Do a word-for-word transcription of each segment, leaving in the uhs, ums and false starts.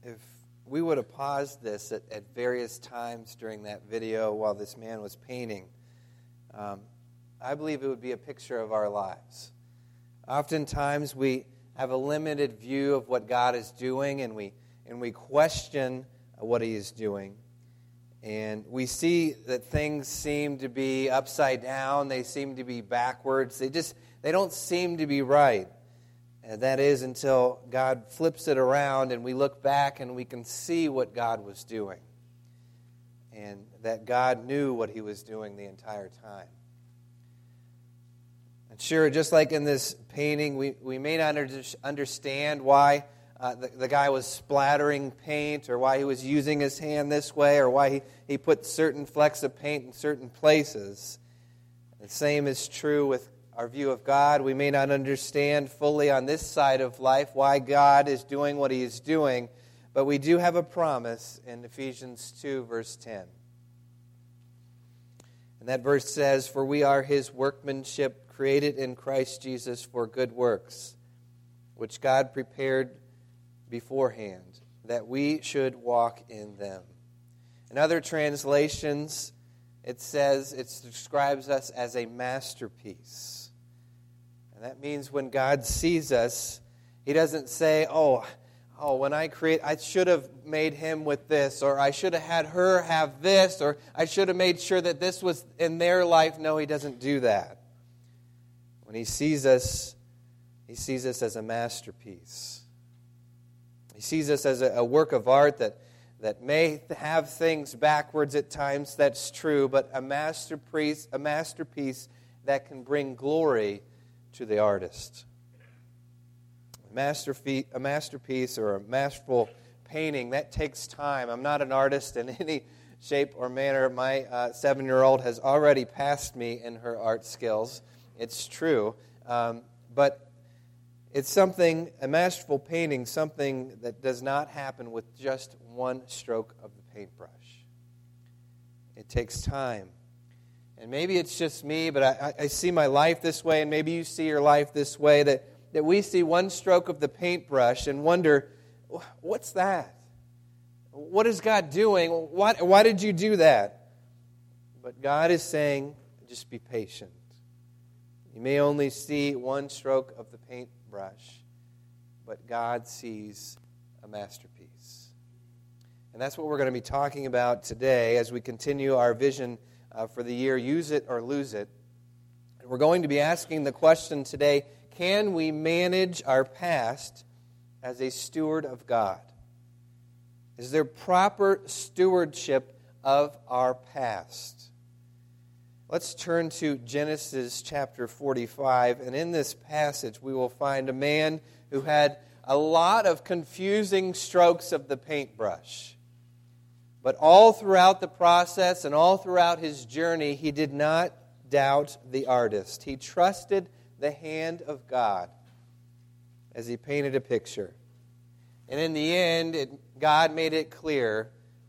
if we would have paused this at, at various times during that video while this man was painting, um, I believe it would be a picture of our lives. Oftentimes we have a limited view of what God is doing, and we and we question what He is doing. And we see that things seem to be upside down, they seem to be backwards, they just they don't seem to be right. And that is until God flips it around and we look back and we can see what God was doing. And that God knew what He was doing the entire time. And sure, just like in this painting, we, we may not understand why uh, the, the guy was splattering paint, or why he was using his hand this way, or why he, he put certain flecks of paint in certain places. The same is true with our view of God. We may not understand fully on this side of life why God is doing what He is doing, but we do have a promise in Ephesians two, verse ten. And that verse says, "For we are His workmanship, created in Christ Jesus for good works, which God prepared beforehand, that we should walk in them." In other translations, it says, it describes us as a masterpiece. And that means when God sees us, He doesn't say, oh, oh, when I create, I should have made him with this, or I should have had her have this, or I should have made sure that this was in their life. No, He doesn't do that. When He sees us, He sees us as a masterpiece. He sees us as a, a work of art that, that may have things backwards at times, that's true, but a masterpiece, a masterpiece that can bring glory to the artist. A masterpiece, a masterpiece or a masterful painting, that takes time. I'm not an artist in any shape or manner. My uh, seven-year-old has already passed me in her art skills. It's true. Um, but it's something, a masterful painting, something that does not happen with just one stroke of the paintbrush. It takes time. And maybe it's just me, but I, I see my life this way, and maybe you see your life this way, that, that we see one stroke of the paintbrush and wonder, what's that? What is God doing? Why, why did you do that? But God is saying, just be patient. You may only see one stroke of the paintbrush, but God sees a masterpiece. And that's what we're going to be talking about today as we continue our vision uh, for the year, Use It or Lose It. And we're going to be asking the question today, can we manage our past as a steward of God? Is there proper stewardship of our past? Let's turn to Genesis chapter forty-five, and in this passage we will find a man who had a lot of confusing strokes of the paintbrush. But all throughout the process and all throughout his journey, he did not doubt the artist. He trusted the hand of God as he painted a picture. And in the end, it, God made it clear,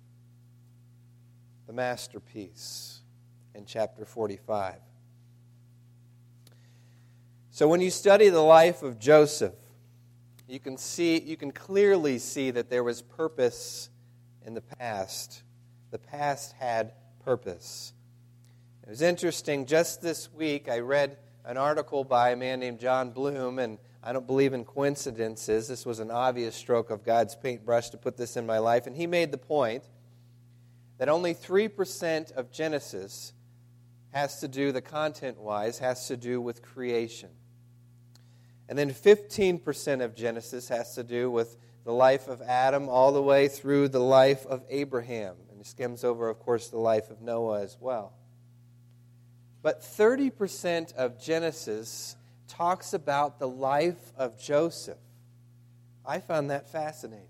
the masterpiece in chapter forty-five. So when you study the life of Joseph, you can see, you can clearly see that there was purpose in the past. The past had purpose. It was interesting, just this week I read an article by a man named John Bloom, and I don't believe in coincidences. This was an obvious stroke of God's paintbrush to put this in my life. And he made the point that only three percent of Genesis has to do, the content-wise, has to do with creation. And then fifteen percent of Genesis has to do with the life of Adam all the way through the life of Abraham. And it skims over, of course, the life of Noah as well. But thirty percent of Genesis talks about the life of Joseph. I found that fascinating.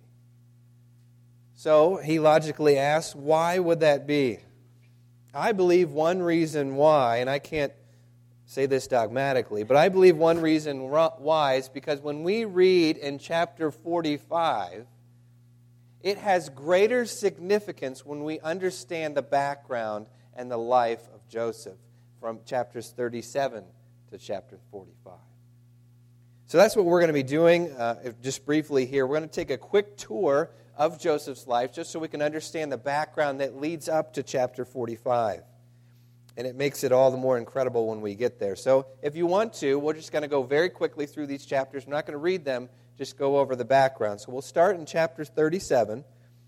So he logically asks, why would that be? I believe one reason why, and I can't say this dogmatically, but I believe one reason why is because when we read in chapter forty-five, it has greater significance when we understand the background and the life of Joseph from chapters thirty-seven to chapter forty-five. So that's what we're going to be doing uh, just briefly here. We're going to take a quick tour of Joseph's life, just so we can understand the background that leads up to chapter forty-five. And it makes it all the more incredible when we get there. So if you want to, we're just going to go very quickly through these chapters. I'm not going to read them, just go over the background. So we'll start in chapter thirty-seven.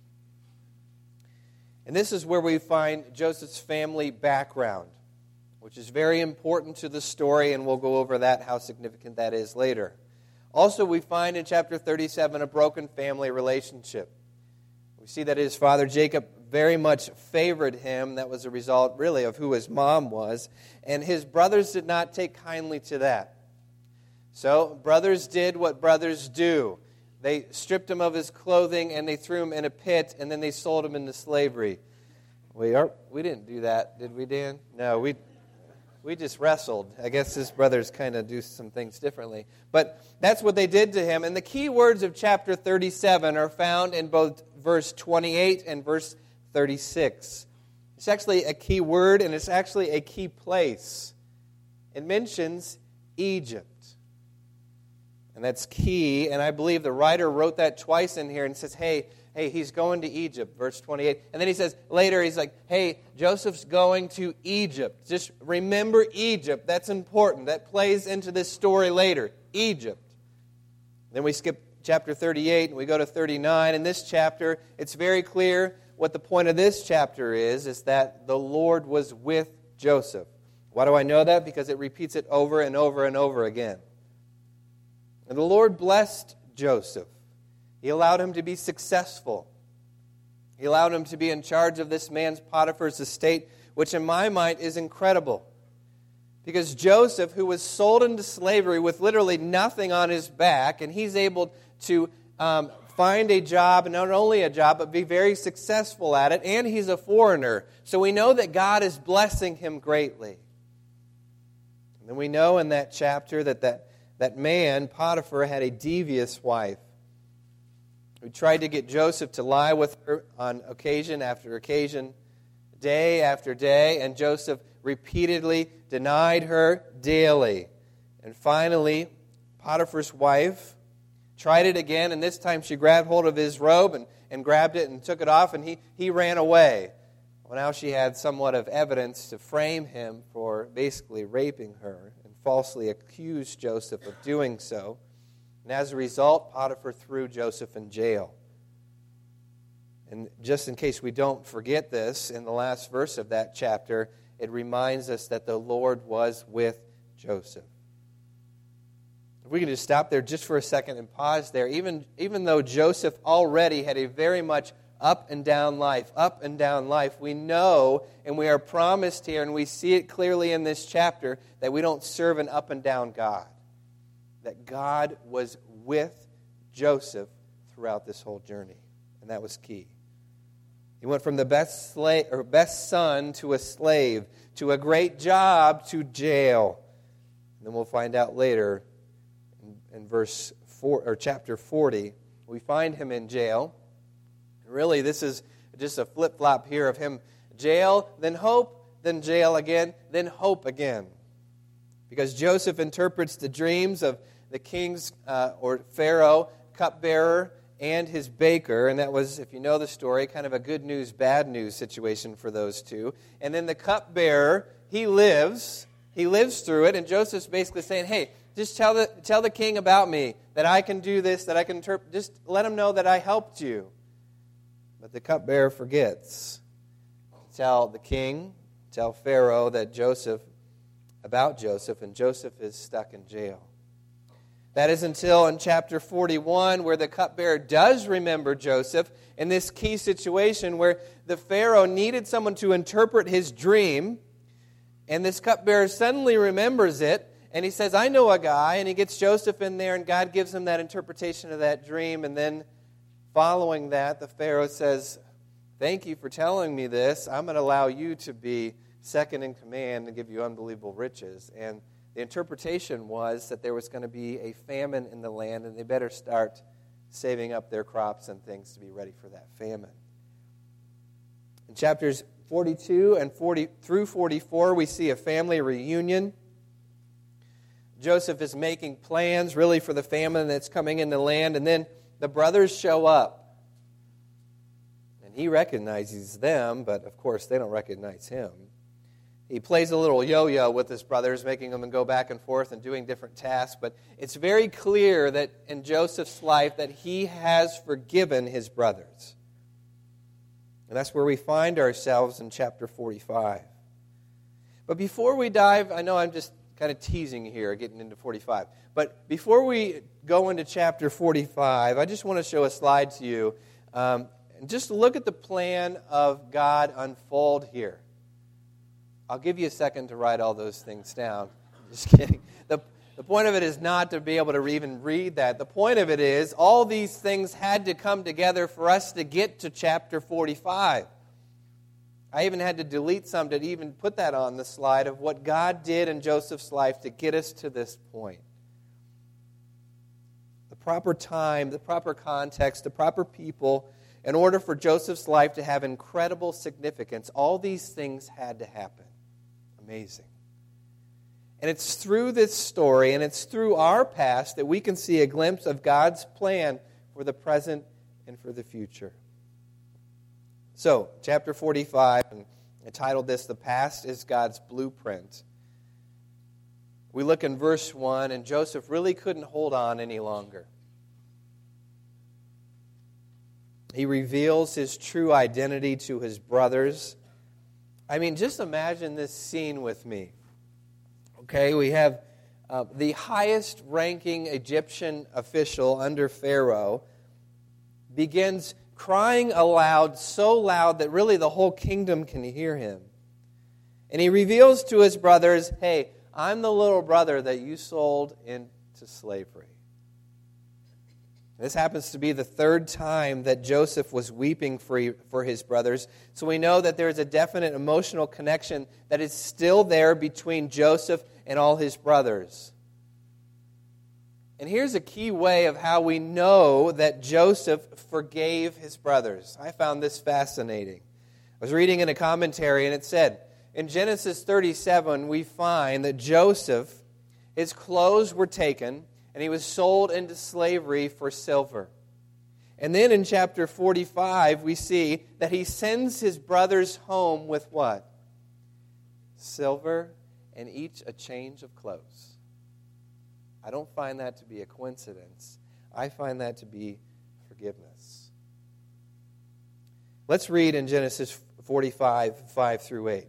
And this is where we find Joseph's family background, which is very important to the story, and we'll go over that, how significant that is later. Also, we find in chapter thirty-seven a broken family relationship. We see that his father Jacob very much favored him. That was a result, really, of who his mom was. And his brothers did not take kindly to that. So, brothers did what brothers do. They stripped him of his clothing and they threw him in a pit, and then they sold him into slavery. We are we didn't do that, did we, Dan? No, we we just wrestled. I guess his brothers kind of do some things differently. But that's what they did to him. And the key words of chapter thirty-seven are found in both verse twenty-eight and verse thirty-six. It's actually a key word, and it's actually a key place. It mentions Egypt. And that's key, and I believe the writer wrote that twice in here and says, hey, hey, he's going to Egypt, verse twenty-eight. And then he says, later, he's like, hey, Joseph's going to Egypt. Just remember Egypt. That's important. That plays into this story later. Egypt. Then we skip chapter thirty-eight, and we go to thirty-nine. In this chapter, it's very clear what the point of this chapter is, is that the Lord was with Joseph. Why do I know that? Because it repeats it over and over and over again. And the Lord blessed Joseph. He allowed him to be successful. He allowed him to be in charge of this man's Potiphar's estate, which in my mind is incredible. Because Joseph, who was sold into slavery with literally nothing on his back, and he's able to um, find a job, and not only a job, but be very successful at it, and he's a foreigner. So we know that God is blessing him greatly. And then we know in that chapter that that That man, Potiphar, had a devious wife who tried to get Joseph to lie with her on occasion after occasion, day after day, and Joseph repeatedly denied her daily. And finally, Potiphar's wife tried it again, and this time she grabbed hold of his robe and, and grabbed it and took it off, and he, he ran away. Well, now she had somewhat of evidence to frame him for basically raping her, falsely accused Joseph of doing so. And as a result, Potiphar threw Joseph in jail. And just in case we don't forget this, in the last verse of that chapter, it reminds us that the Lord was with Joseph. If we can just stop there just for a second and pause there, even, even though Joseph already had a very much up and down life, up and down life, we know and we are promised here, and we see it clearly in this chapter, that we don't serve an up and down God. That God was with Joseph throughout this whole journey. And that was key. He went from the best slave or best son to a slave, to a great job, to jail. And then we'll find out later in, in verse four or chapter forty, we find him in jail. Really, this is just a flip-flop here of him. Jail, then hope, then jail again, then hope again. Because Joseph interprets the dreams of the king's, uh, or Pharaoh, cupbearer, and his baker. And that was, if you know the story, kind of a good news, bad news situation for those two. And then the cupbearer, he lives. He lives through it. And Joseph's basically saying, hey, just tell the, tell the king about me, that I can do this, that I can interpret. Just let him know that I helped you. But the cupbearer forgets to tell the king, tell Pharaoh that Joseph, about Joseph, and Joseph is stuck in jail. That is until in chapter forty-one, where the cupbearer does remember Joseph in this key situation where the Pharaoh needed someone to interpret his dream, and this cupbearer suddenly remembers it, and he says, I know a guy, and he gets Joseph in there, and God gives him that interpretation of that dream, and then following that, the Pharaoh says, thank you for telling me this. I'm going to allow you to be second in command and give you unbelievable riches. And the interpretation was that there was going to be a famine in the land, and they better start saving up their crops and things to be ready for that famine. In chapters forty-two and forty through forty-four, we see a family reunion. Joseph is making plans, really, for the famine that's coming in the land, and then the brothers show up. He recognizes them, but of course they don't recognize him. He plays a little yo-yo with his brothers, making them go back and forth and doing different tasks. But it's very clear that in Joseph's life that he has forgiven his brothers. And that's where we find ourselves in chapter forty-five. But before we dive, I know I'm just kind of teasing here, getting into forty-five. But before we go into chapter forty-five, I just want to show a slide to you. Um, and just look at the plan of God unfold here. I'll give you a second to write all those things down. Just kidding. The, the point of it is not to be able to even read that. The point of it is all these things had to come together for us to get to chapter forty-five. I even had to delete some to even put that on the slide of what God did in Joseph's life to get us to this point. The proper time, the proper context, the proper people, in order for Joseph's life to have incredible significance, all these things had to happen. Amazing. And it's through this story and it's through our past that we can see a glimpse of God's plan for the present and for the future. So, chapter forty-five, and I titled this, The Past is God's Blueprint. We look in verse one, and Joseph really couldn't hold on any longer. He reveals his true identity to his brothers. I mean, just imagine this scene with me. Okay, we have uh, the highest-ranking Egyptian official under Pharaoh begins crying aloud, so loud that really the whole kingdom can hear him. And he reveals to his brothers, hey, I'm the little brother that you sold into slavery. This happens to be the third time that Joseph was weeping for, for his brothers. So we know that there is a definite emotional connection that is still there between Joseph and all his brothers. And here's a key way of how we know that Joseph forgave his brothers. I found this fascinating. I was reading in a commentary and it said, in Genesis thirty-seven, we find that Joseph, his clothes were taken, and he was sold into slavery for silver. And then in chapter forty-five, we see that he sends his brothers home with what? Silver and each a change of clothes. I don't find that to be a coincidence. I find that to be forgiveness. Let's read in Genesis forty-five, five through eight.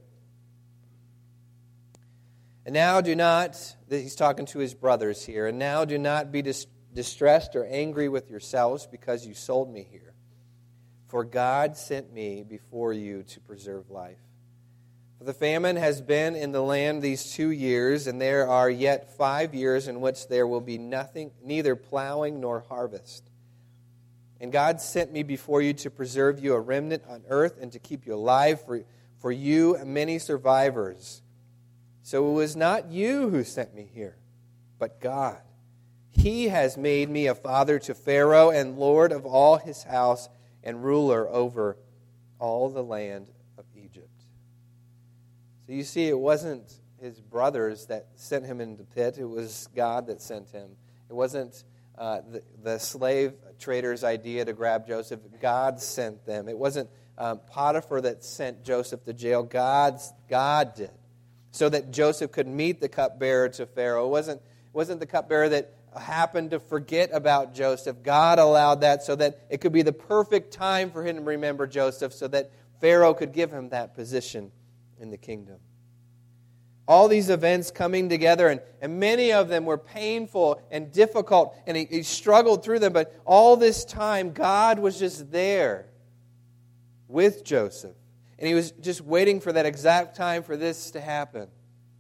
And now do not, he's talking to his brothers here, and now do not be dis- distressed or angry with yourselves because you sold me here. For God sent me before you to preserve life. For the famine has been in the land these two years, and there are yet five years in which there will be nothing, neither plowing nor harvest. And God sent me before you to preserve you a remnant on earth and to keep you alive for, for you many survivors. So it was not you who sent me here, but God. He has made me a father to Pharaoh and Lord of all his house and ruler over all the land of Egypt. So you see, it wasn't his brothers that sent him into the pit. It was God that sent him. It wasn't uh, the, the slave trader's idea to grab Joseph. God sent them. It wasn't um, Potiphar that sent Joseph to jail. God's, God did. So that Joseph could meet the cupbearer to Pharaoh. It wasn't, it wasn't the cupbearer that happened to forget about Joseph. God allowed that so that it could be the perfect time for him to remember Joseph so that Pharaoh could give him that position in the kingdom. All these events coming together, and, and many of them were painful and difficult, and he, he struggled through them, but all this time, God was just there with Joseph. And he was just waiting for that exact time for this to happen.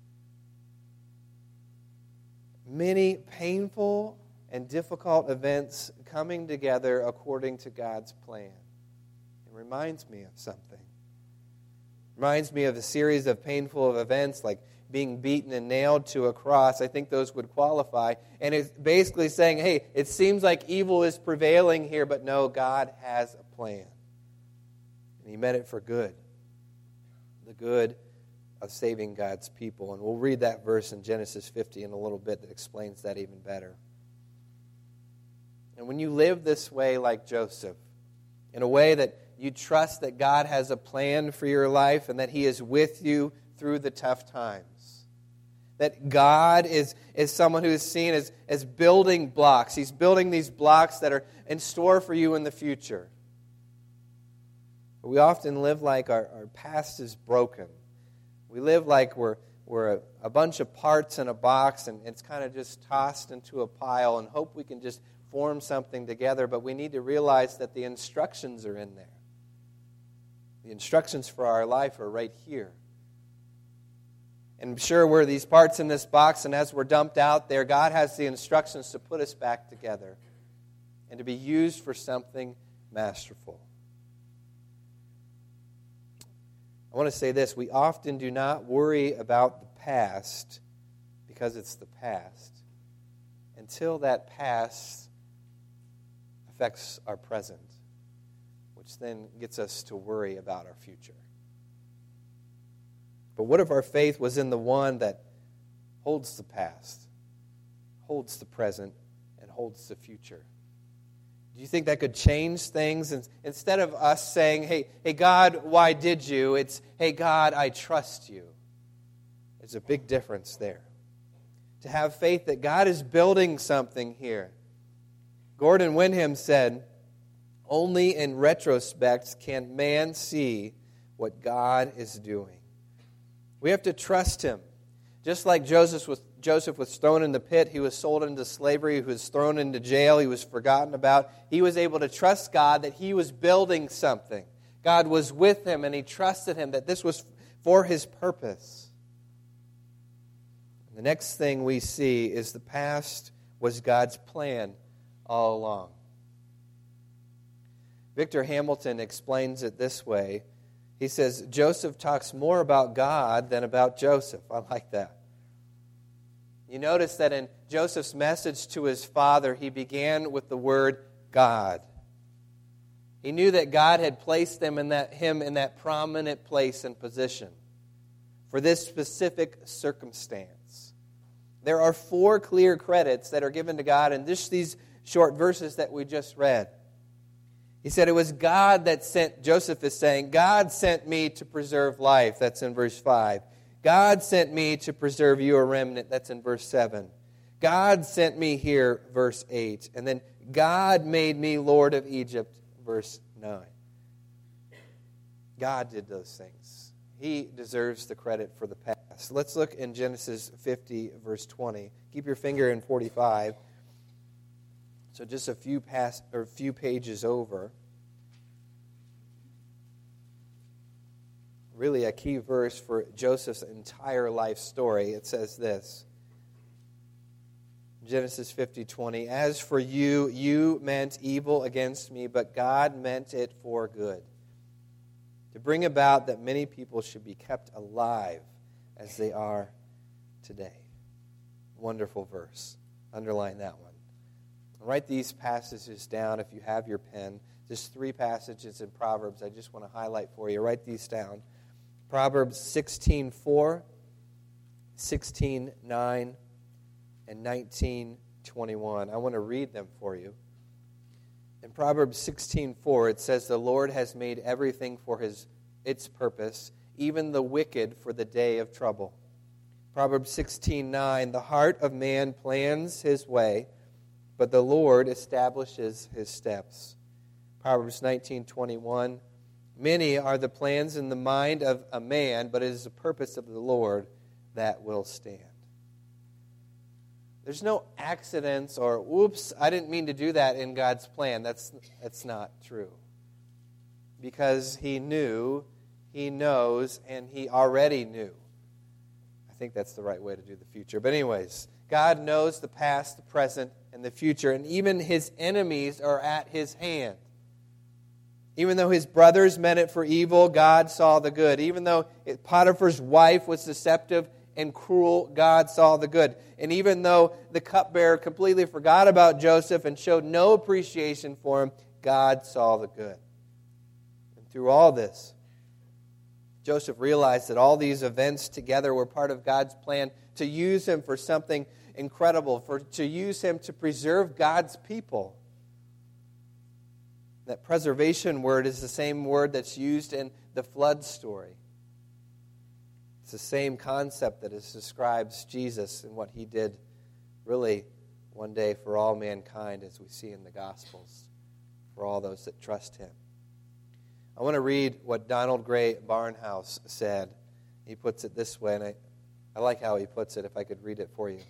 Many painful and difficult events coming together according to God's plan. It reminds me of something. It reminds me of a series of painful events like being beaten and nailed to a cross. I think those would qualify. And it's basically saying, hey, it seems like evil is prevailing here, but no, God has a plan. And he meant it for good. The good of saving God's people. And we'll read that verse in Genesis fifty in a little bit that explains that even better. And when you live this way like Joseph, in a way that you trust that God has a plan for your life and that He is with you through the tough times. That God is, is someone who is seen as, as building blocks. He's building these blocks that are in store for you in the future. But we often live like our, our past is broken. We live like we're, we're a, a bunch of parts in a box and it's kind of just tossed into a pile and hope we can just form something together. But we need to realize that the instructions are in there. The instructions for our life are right here. And sure, we're these parts in this box, and as we're dumped out there, God has the instructions to put us back together and to be used for something masterful. I want to say this. We often do not worry about the past because it's the past until that past affects our present, which then gets us to worry about our future. But what if our faith was in the one that holds the past, holds the present, and holds the future? Do you think that could change things? And instead of us saying, hey, hey, God, why did you? It's, hey, God, I trust you. There's a big difference there. To have faith that God is building something here. Gordon Wenham said, only in retrospect can man see what God is doing. We have to trust Him. Just like Joseph was, Joseph was thrown in the pit, he was sold into slavery, he was thrown into jail, he was forgotten about. He was able to trust God that he was building something. God was with him and he trusted Him that this was for His purpose. The next thing we see is the past was God's plan all along. Victor Hamilton explains it this way. He says, Joseph talks more about God than about Joseph. I like that. You notice that in Joseph's message to his father, he began with the word God. He knew that God had placed him in that, him in that prominent place and position for this specific circumstance. There are four clear credits that are given to God in just these short verses that we just read. He said it was God that sent, Joseph is saying, God sent me to preserve life. That's in verse five. God sent me to preserve you a remnant. That's in verse seven. God sent me here, verse eight. And then God made me Lord of Egypt, verse nine. God did those things. He deserves the credit for the past. Let's look in Genesis fifty, verse twenty. Keep your finger in forty-five. So just a few past or a few pages over. Really a key verse for Joseph's entire life story. It says this. Genesis fifty twenty. As for you, you meant evil against me, but God meant it for good, to bring about that many people should be kept alive as they are today. Wonderful verse. Underline that one. Write these passages down if you have your pen. Just three passages in Proverbs I just want to highlight for you. Write these down. Proverbs sixteen four, sixteen nine, and nineteen twenty-one. I want to read them for you. In Proverbs sixteen four, it says, the Lord has made everything for his its purpose, even the wicked for the day of trouble. Proverbs sixteen nine, the heart of man plans his way, but the Lord establishes his steps. Proverbs nineteen twenty-one, many are the plans in the mind of a man, but it is the purpose of the Lord that will stand. There's no accidents or, oops, I didn't mean to do that in God's plan. That's, that's not true. Because He knew, He knows, and He already knew. I think that's the right way to do the future. But anyways, God knows the past, the present, and the future, and even His enemies are at His hand. Even though his brothers meant it for evil, God saw the good. Even though Potiphar's wife was deceptive and cruel, God saw the good. And even though the cupbearer completely forgot about Joseph and showed no appreciation for him, God saw the good. And through all this, Joseph realized that all these events together were part of God's plan to use him for something incredible, for to use him to preserve God's people. That preservation word is the same word that's used in the flood story. It's the same concept that is describes Jesus and what he did really one day for all mankind, as we see in the Gospels, for all those that trust him. I want to read what Donald Gray Barnhouse said. He puts it this way, and I, I like how he puts it, if I could read it for you.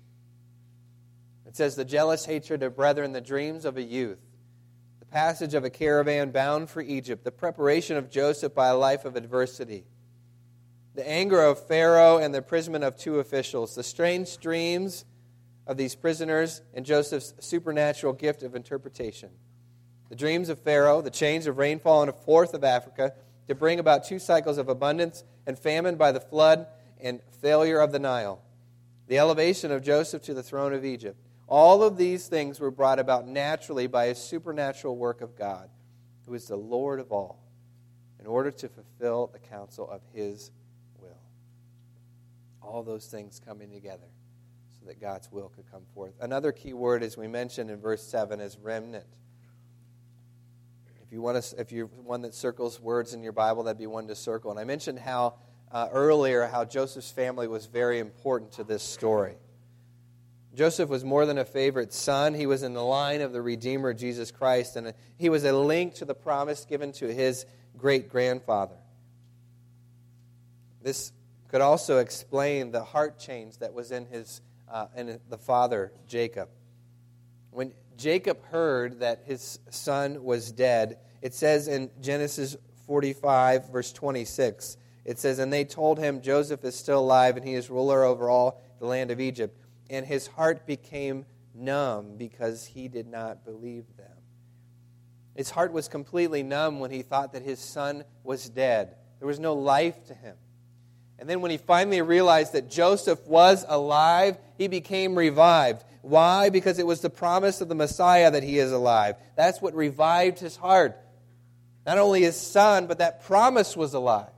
It says, "The jealous hatred of brethren, the dreams of a youth, the passage of a caravan bound for Egypt, the preparation of Joseph by a life of adversity, the anger of Pharaoh and the imprisonment of two officials, the strange dreams of these prisoners and Joseph's supernatural gift of interpretation, the dreams of Pharaoh, the change of rainfall in a fourth of Africa to bring about two cycles of abundance and famine by the flood and failure of the Nile, the elevation of Joseph to the throne of Egypt. All of these things were brought about naturally by a supernatural work of God, who is the Lord of all, in order to fulfill the counsel of his will." All those things coming together so that God's will could come forth. Another key word, as we mentioned in verse seven, is remnant. If you want to, if you're one that circles words in your Bible, that'd be one to circle. And I mentioned how uh, earlier how Joseph's family was very important to this story. Joseph was more than a favorite son. He was in the line of the Redeemer, Jesus Christ, and he was a link to the promise given to his great-grandfather. This could also explain the heart change that was in his uh, in the father, Jacob. When Jacob heard that his son was dead, it says in Genesis forty-five, verse twenty-six, it says, "And they told him, Joseph is still alive, and he is ruler over all the land of Egypt. And his heart became numb because he did not believe them." His heart was completely numb when he thought that his son was dead. There was no life to him. And then when he finally realized that Joseph was alive, he became revived. Why? Because it was the promise of the Messiah that he is alive. That's what revived his heart. Not only his son, but that promise was alive.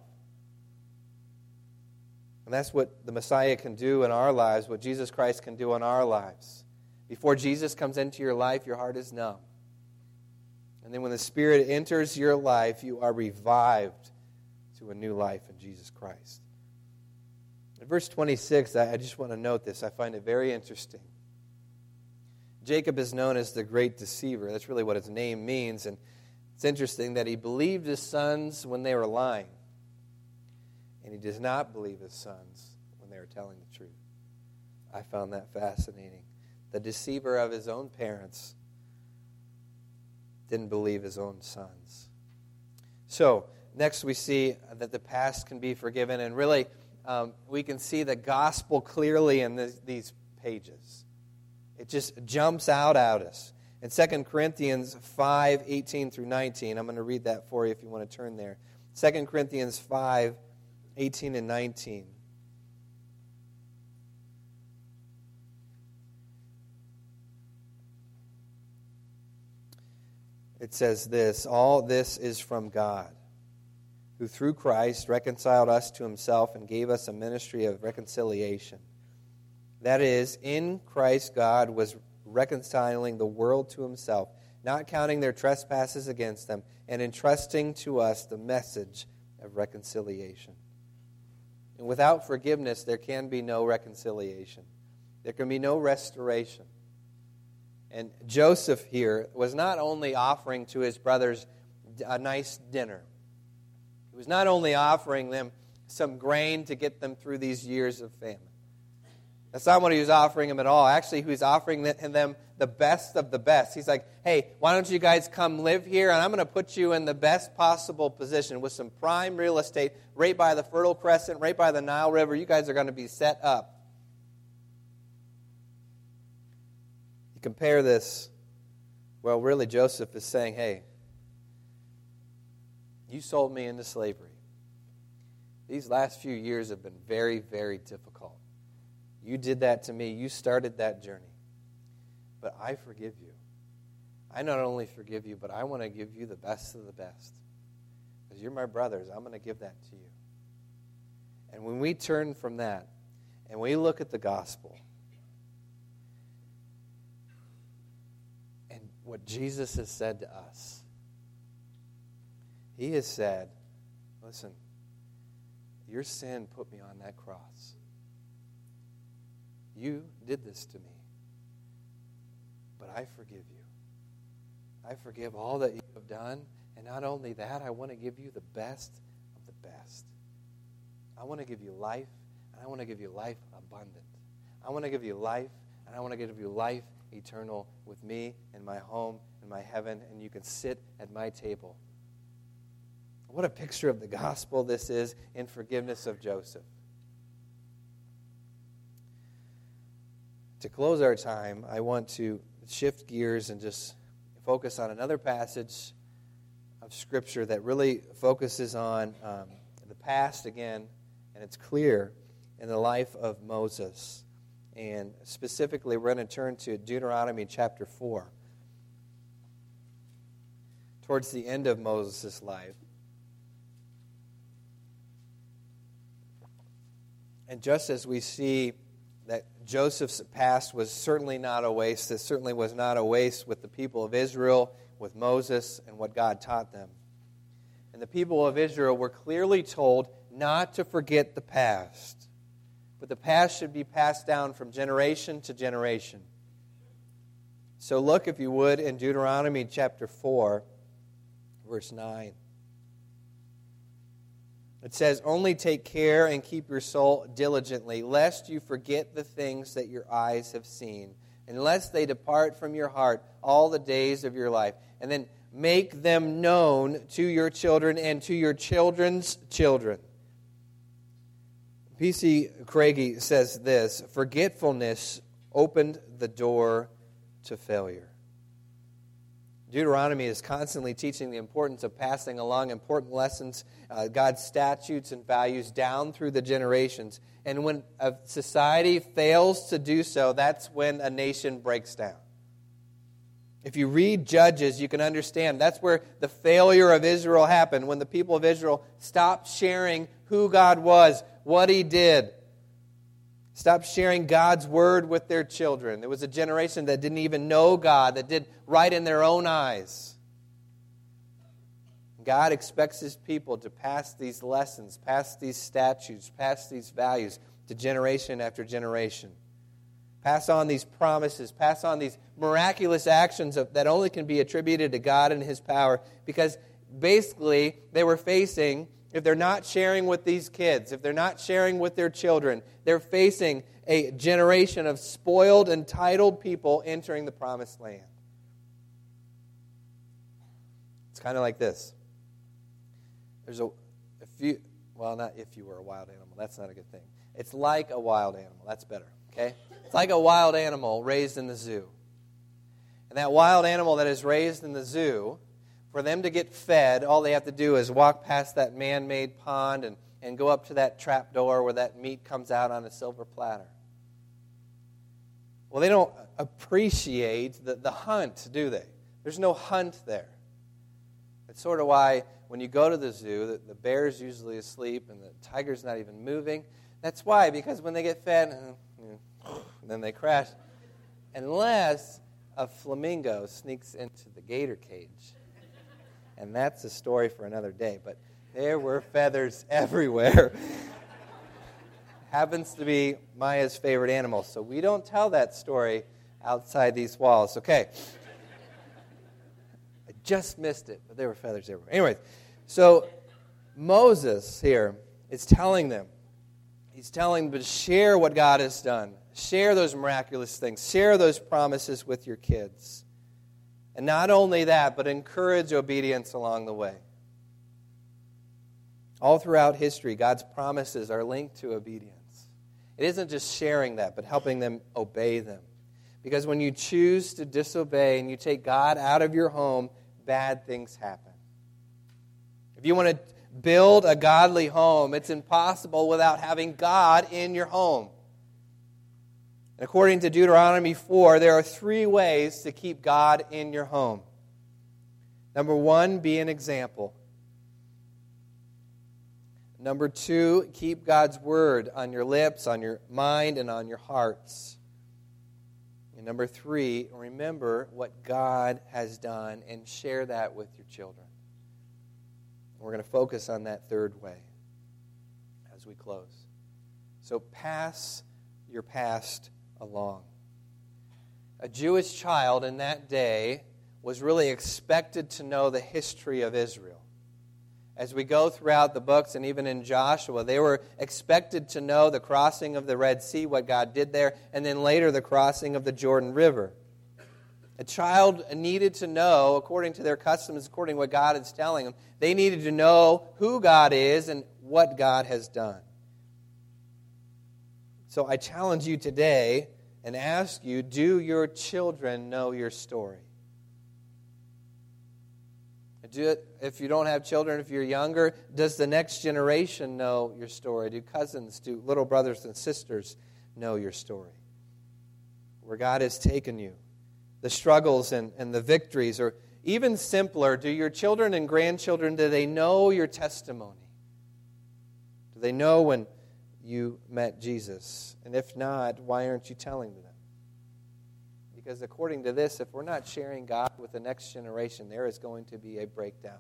And that's what the Messiah can do in our lives, what Jesus Christ can do in our lives. Before Jesus comes into your life, your heart is numb. And then when the Spirit enters your life, you are revived to a new life in Jesus Christ. In verse twenty-six, I just want to note this. I find it very interesting. Jacob is known as the great deceiver. That's really what his name means. And it's interesting that he believed his sons when they were lying. And he does not believe his sons when they are telling the truth. I found that fascinating. The deceiver of his own parents didn't believe his own sons. So, next we see that the past can be forgiven. And really, um, we can see the gospel clearly in this, these pages. It just jumps out at us. In Second Corinthians five, eighteen through nineteen, I'm going to read that for you if you want to turn there. Second Corinthians five, eighteen and nineteen. It says this, "All this is from God, who through Christ reconciled us to himself and gave us a ministry of reconciliation. That is, in Christ God was reconciling the world to himself, not counting their trespasses against them, and entrusting to us the message of reconciliation." And without forgiveness, there can be no reconciliation. There can be no restoration. And Joseph here was not only offering to his brothers a nice dinner. He was not only offering them some grain to get them through these years of famine. That's not what he was offering them at all. Actually, he was offering them the best of the best. He's like, "Hey, why don't you guys come live here, and I'm going to put you in the best possible position with some prime real estate right by the Fertile Crescent, right by the Nile River. You guys are going to be set up." You compare this, well, really Joseph is saying, "Hey, you sold me into slavery. These last few years have been very, very difficult. You did that to me. You started that journey. But I forgive you. I not only forgive you, but I want to give you the best of the best. Because you're my brothers, I'm going to give that to you." And when we turn from that and we look at the gospel and what Jesus has said to us, He has said, listen, your sin put me on that cross. You did this to me. But I forgive you. I forgive all that you have done. And not only that, I want to give you the best of the best. I want to give you life, and I want to give you life abundant. I want to give you life, and I want to give you life eternal with me in my home, in my heaven, and you can sit at my table. What a picture of the gospel this is in forgiveness of Joseph. To close our time, I want to shift gears and just focus on another passage of Scripture that really focuses on um, the past again, and it's clear in the life of Moses. And specifically, we're going to turn to Deuteronomy chapter four. Towards the end of Moses' life. And just as we see that Joseph's past was certainly not a waste, this certainly was not a waste with the people of Israel, with Moses, and what God taught them. And the people of Israel were clearly told not to forget the past. But the past should be passed down from generation to generation. So look, if you would, in Deuteronomy chapter four, verse nine. It says, "Only take care and keep your soul diligently, lest you forget the things that your eyes have seen, and lest they depart from your heart all the days of your life. And then make them known to your children and to your children's children." P C Craigie says this, "Forgetfulness opened the door to failure." Deuteronomy is constantly teaching the importance of passing along important lessons, uh, God's statutes and values down through the generations. And when a society fails to do so, that's when a nation breaks down. If you read Judges, you can understand that's where the failure of Israel happened, when the people of Israel stopped sharing who God was, what He did. Stopped sharing God's word with their children. There was a generation that didn't even know God, that did right in their own eyes. God expects His people to pass these lessons, pass these statutes, pass these values to generation after generation. Pass on these promises, pass on these miraculous actions of, that only can be attributed to God and His power. Because basically, they were facing, if they're not sharing with these kids, if they're not sharing with their children, they're facing a generation of spoiled, entitled people entering the promised land. It's kind of like this. There's a, if you, well, not if you were a wild animal. That's not a good thing. It's like a wild animal. That's better, okay? It's like a wild animal raised in the zoo. And that wild animal that is raised in the zoo, for them to get fed, all they have to do is walk past that man-made pond and, and go up to that trap door where that meat comes out on a silver platter. Well, they don't appreciate the, the hunt, do they? There's no hunt there. It's sort of why when you go to the zoo, the, the bear's usually asleep and the tiger's not even moving. That's why, because when they get fed, uh, then they crash. Unless a flamingo sneaks into the gator cage. And that's a story for another day. But there were feathers everywhere. Happens to be Maya's favorite animal. So we don't tell that story outside these walls. Okay. I just missed it, but there were feathers everywhere. Anyways, so Moses here is telling them, he's telling them to share what God has done. Share those miraculous things. Share those promises with your kids. And not only that, but encourage obedience along the way. All throughout history, God's promises are linked to obedience. It isn't just sharing that, but helping them obey them. Because when you choose to disobey and you take God out of your home, bad things happen. If you want to build a godly home, it's impossible without having God in your home. According to Deuteronomy four, there are three ways to keep God in your home. Number one, be an example. Number two, keep God's word on your lips, on your mind, and on your hearts. And number three, remember what God has done and share that with your children. We're going to focus on that third way as we close. So pass your past along. A Jewish child in that day was really expected to know the history of Israel. As we go throughout the books and even in Joshua, they were expected to know the crossing of the Red Sea, what God did there, and then later the crossing of the Jordan River. A child needed to know, according to their customs, according to what God is telling them, they needed to know who God is and what God has done. So I challenge you today and ask you, do your children know your story? Do it, if you don't have children, if you're younger, does the next generation know your story? Do cousins, do little brothers and sisters know your story? Where God has taken you, the struggles and, and the victories, or even simpler, do your children and grandchildren, do they know your testimony? Do they know when you met Jesus? And if not, why aren't you telling them? Because according to this, if we're not sharing God with the next generation, there is going to be a breakdown.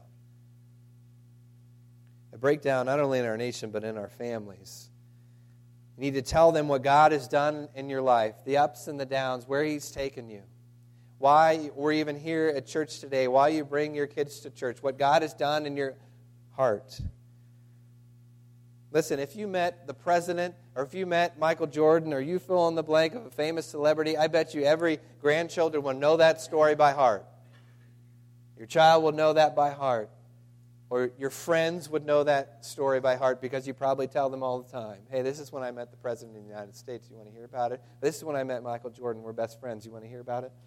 A breakdown not only in our nation, but in our families. You need to tell them what God has done in your life, the ups and the downs, where He's taken you. Why we're even here at church today, why you bring your kids to church, what God has done in your heart. Listen, if you met the president, or if you met Michael Jordan, or you fill in the blank of a famous celebrity, I bet you every grandchildren will know that story by heart. Your child will know that by heart. Or your friends would know that story by heart because you probably tell them all the time. Hey, this is when I met the President of the United States. You want to hear about it? This is when I met Michael Jordan. We're best friends. You want to hear about it?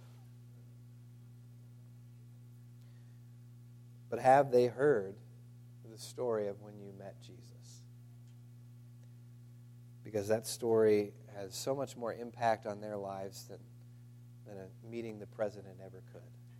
But have they heard the story of when you met Jesus? Because that story has so much more impact on their lives than, than a meeting the president ever could.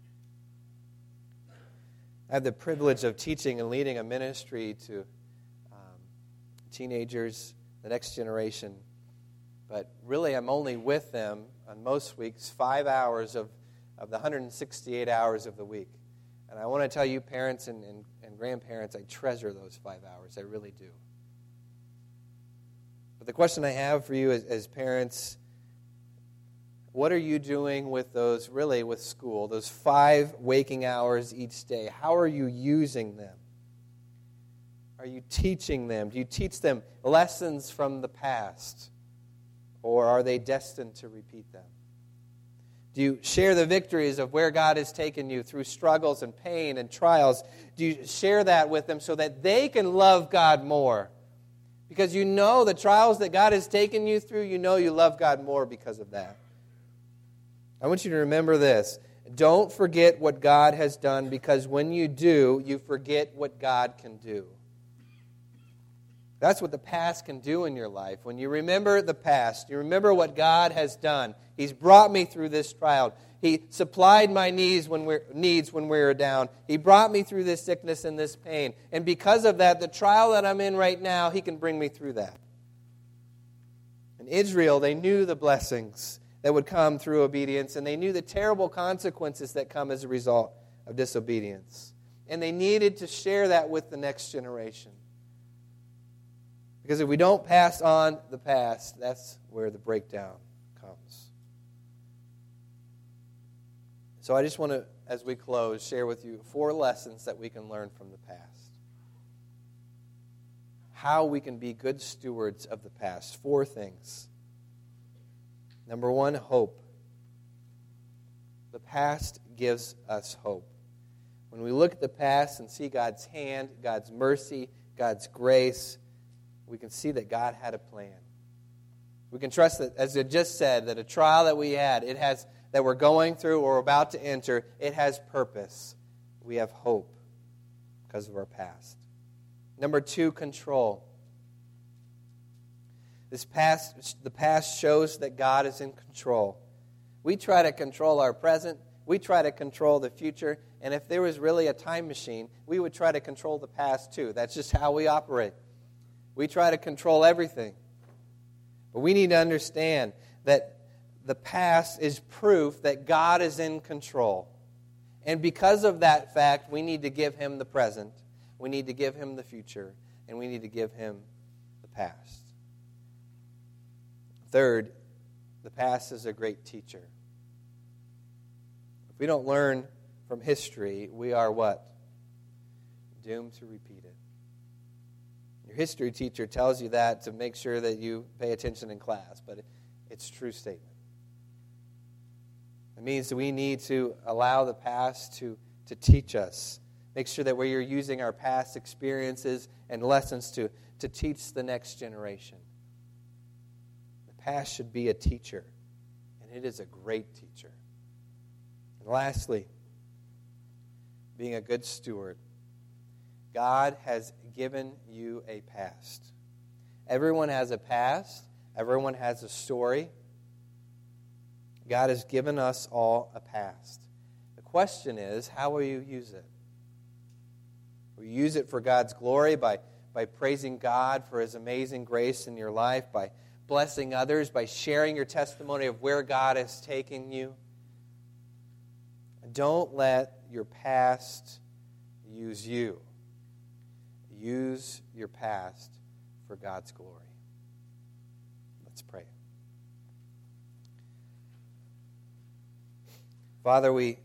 I have the privilege of teaching and leading a ministry to um, teenagers, the next generation. But really, I'm only with them on most weeks five hours of, of the one hundred sixty-eight hours of the week. And I want to tell you, parents and, and, and grandparents, I treasure those five hours. I really do. But the question I have for you as, as parents, what are you doing with those, really with school, those five waking hours each day? How are you using them? Are you teaching them? Do you teach them lessons from the past? Or are they destined to repeat them? Do you share the victories of where God has taken you through struggles and pain and trials? Do you share that with them so that they can love God more? Because you know the trials that God has taken you through, you know you love God more because of that. I want you to remember this. Don't forget what God has done, because when you do, you forget what God can do. That's what the past can do in your life. When you remember the past, you remember what God has done. He's brought me through this trial. He supplied my needs when we're, needs when we were down. He brought me through this sickness and this pain. And because of that, the trial that I'm in right now, He can bring me through that. In Israel, they knew the blessings that would come through obedience, and they knew the terrible consequences that come as a result of disobedience. And they needed to share that with the next generation. Because if we don't pass on the past, that's where the breakdown comes. So I just want to, as we close, share with you four lessons that we can learn from the past. How we can be good stewards of the past. Four things. Number one, hope. The past gives us hope. When we look at the past and see God's hand, God's mercy, God's grace, we can see that God had a plan. We can trust that, as it just said, that a trial that we had, it has that we're going through or about to enter, it has purpose. We have hope because of our past. Number two, control. This past, the past shows that God is in control. We try to control our present. We try to control the future. And if there was really a time machine, we would try to control the past too. That's just how we operate. We try to control everything. But we need to understand that the past is proof that God is in control. And because of that fact, we need to give Him the present. We need to give him the future, and we need to give him the past. Third, the past is a great teacher. If we don't learn from history, we are what? Doomed to repeat it. Your history teacher tells you that to make sure that you pay attention in class, but it's a true statement. It means that we need to allow the past to, to teach us. Make sure that we are using our past experiences and lessons to, to teach the next generation. The past should be a teacher, and it is a great teacher. And lastly, being a good steward. God has given you a past. Everyone has a past. Everyone has a story. God has given us all a past. The question is, how will you use it? Will you use it for God's glory by, by praising God for his amazing grace in your life, by blessing others, by sharing your testimony of where God is taking you? Don't let your past use you. Use your past for God's glory. Let's pray. Father, we